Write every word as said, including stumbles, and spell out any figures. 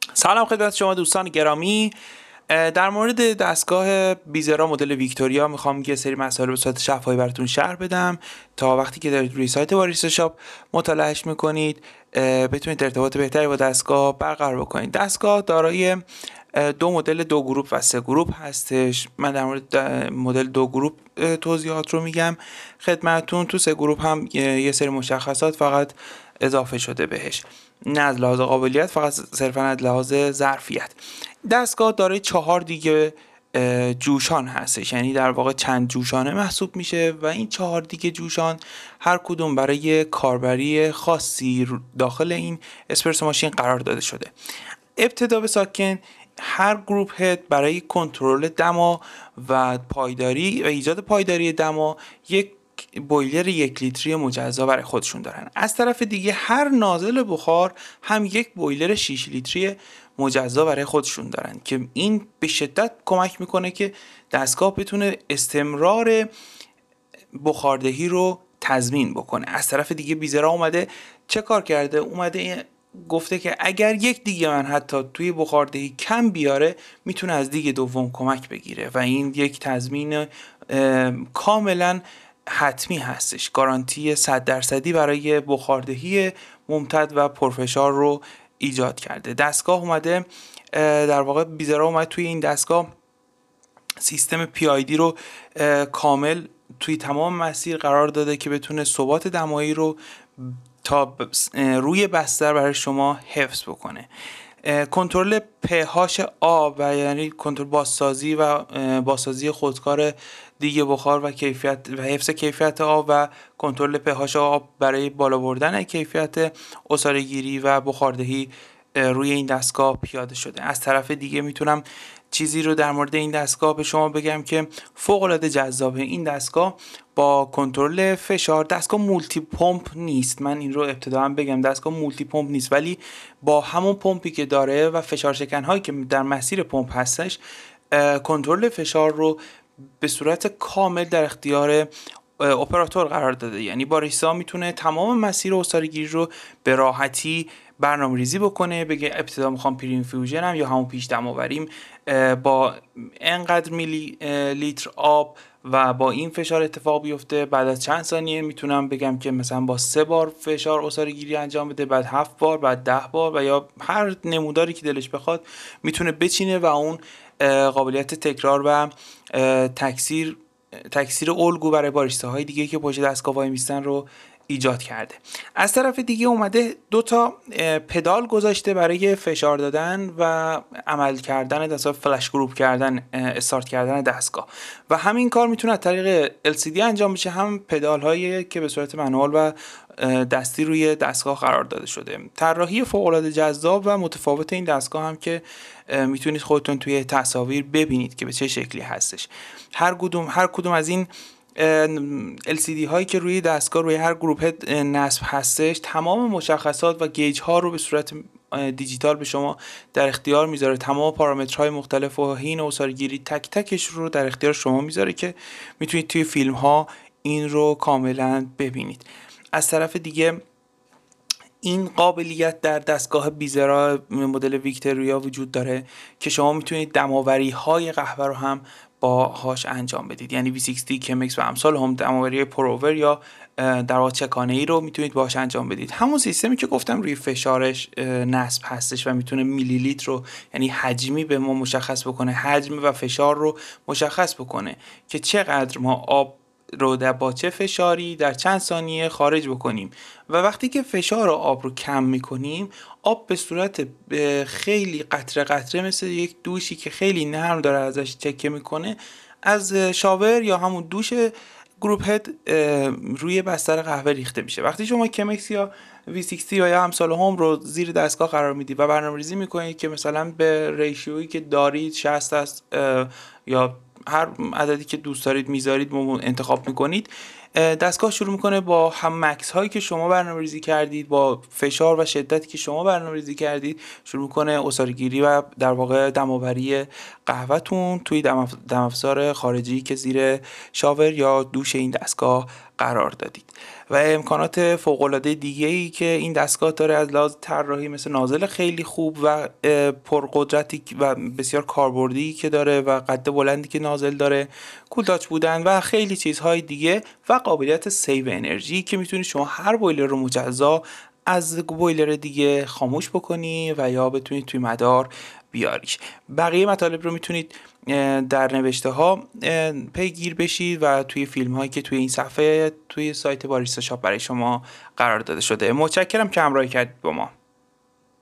سلام خدمت شما دوستان گرامی. در مورد دستگاه بیزرا مدل ویکتوریا میخوام یه سری مسائل به صورت شفاهی براتون شرح بدم تا وقتی که دارید روی سایت باریستا شاپ مطالعهش میکنید بتونید ارتباط بهتری با دستگاه برقرار بکنید. دستگاه دارای دو مدل دو گروپ و سه گروپ هستش. من در مورد مدل دو گروپ توضیحات رو میگم خدمتتون. تو سه گروپ هم یه سری مشخصات فقط اضافه شده بهش، نه از لحاظ قابلیت، فقط صرفا از لحاظ ظرفیت. دستگاه دارای چهار دیگه جوشان هستش، یعنی در واقع چند جوشانه محسوب میشه و این چهار دیگه جوشان هر کدوم برای کاربری خاصی داخل این اسپرسو ماشین قرار داده شده. ابتدا به ساکن، هر گروپ هد برای کنترل دما و پایداری و ایجاد پایداری دما یک بویلر یک لیتری مجزا برای خودشون دارن. از طرف دیگه هر نازل بخار هم یک بویلر شش لیتری مجزا برای خودشون دارن که این به شدت کمک میکنه که دستگاه بتونه استمرار بخاردهی رو تضمین بکنه. از طرف دیگه بیزرا اومده چه کار کرده؟ اومده گفته که اگر یک دیگه من حتی توی بخاردهی کم بیاره میتونه از دیگه دوم کمک بگیره و این یک تضمین کاملا حتمی هستش، گارانتی صد درصدی برای بخاردهی ممتد و پرفشار رو ایجاد کرده. دستگاه اومده در واقع بیزرا اومده توی این دستگاه سیستم پی آی دی رو کامل توی تمام مسیر قرار داده که بتونه ثبات دمایی رو تا روی بستر برای شما حفظ بکنه. کنترل پهاش آب و یعنی کنترل بازسازی و بازسازی خودکار دیگه بخار و کیفیت و حفظ کیفیت آب و کنترل پهاش آب برای بالا بردن کیفیت عصاره‌گیری و بخاردهی روی این دستگاه پیاده شده. از طرف دیگه میتونم چیزی رو در مورد این دستگاه به شما بگم که فوق العاده جذابه. این دستگاه با کنترل فشار، دستگاه مولتی پمپ نیست، من این رو ابتداً بگم، دستگاه مولتی پمپ نیست، ولی با همون پمپی که داره و فشار شکن هایی که در مسیر پمپ هستش کنترل فشار رو به صورت کامل در اختیار اپراتور قرار داده. یعنی باریستا میتونه تمام مسیر عصاره‌گیری رو به راحتی برنامه ریزی بکنه، بگه ابتدا میخوام پریم فیوژنم یا همون پیش دماوریم با انقدر میلی لیتر آب و با این فشار اتفاق بیفته، بعد از چند ثانیه میتونم بگم که مثلا با سه بار فشار عصاره‌گیری انجام بده، بعد هفت بار، بعد ده بار و یا هر نموداری که دلش بخواد میتونه بچینه و اون قابلیت تکرار و تکثیر تکثیر الگو برای باریستاهای دیگه که پشت دستگاه وای میستن رو ایجاد کرده. از طرف دیگه اومده دو تا پدال گذاشته برای فشار دادن و عمل کردن دستگاه، فلش گروپ کردن، استارت کردن دستگاه و همین کار میتونه از طریق ال سی دی انجام بشه، هم پدال هایی که به صورت منوال و دستی روی دستگاه قرار داده شده. طراحی فوق العاده جذاب و متفاوت این دستگاه هم که میتونید خودتون توی تصاویر ببینید که به چه شکلی هستش. هر کدوم هر کدوم از این ال سی دی هایی که روی دستگاه روی هر گروپ نصب هستش تمام مشخصات و گیج ها رو به صورت دیجیتال به شما در اختیار میذاره. تمام پارامترهای مختلف و حین عصاره‌گیری تک تکش رو در اختیار شما میذاره که میتونید توی فیلم ها این رو کاملا ببینید. از طرف دیگه این قابلیت در دستگاه بیزرا مدل ویکتوریا وجود داره که شما میتونید دماوری های قهوه رو هم باهاش انجام بدید، یعنی وی شصت، کمکس و امثال هم دماوری پروور یا در واقع چکانه ای رو میتونید باهاش انجام بدید. همون سیستمی که گفتم روی فشارش نصب هستش و میتونه میلی لیتر رو، یعنی حجمی به ما مشخص بکنه، حجم و فشار رو مشخص بکنه که چقدر ما آب رو در با چه فشاری در چند ثانیه خارج بکنیم و وقتی که فشار آب رو کم میکنیم آب به صورت خیلی قطره قطره مثل یک دوشی که خیلی نرم داره ازش چکه میکنه از شاور یا همون دوش گروپ هد روی بستر قهوه ریخته میشه. وقتی شما کمکس یا وی شصت یا یا امثال هم رو زیر دستگاه قرار میدید و برنامه‌ریزی میکنید که مثلا به ریشیویی که دارید شصت است یا هر عددی که دوست دارید میذارید انتخاب میکنید، دستگاه شروع میکنه با هم مکس هایی که شما برنامه‌ریزی کردید، با فشار و شدتی که شما برنامه‌ریزی کردید شروع میکنه عصاره‌گیری و در واقع دماوری قهوه‌تون توی دم افزار خارجی که زیر شاور یا دوش این دستگاه قرار دادید. و امکانات فوق‌العاده دیگه‌ای که این دستگاه داره از لحاظ طراحی، مثل نازل خیلی خوب و پرقدرتی و بسیار کاربردی که داره و قد بلندی که نازل داره، کول تاچ بودن و خیلی چیزهای دیگه، و قابلیت سیو انرژی که میتونید شما هر بویلر رو مجزا از بویلر دیگه خاموش بکنی و یا بتونید توی مدار بیاریش. بقیه مطالب رو میتونید در نوشته ها پیگیر بشید و توی فیلم هایی که توی این صفحه توی سایت باریستا شاپ برای شما قرار داده شده. متشکرم که همراهی کردید با ما.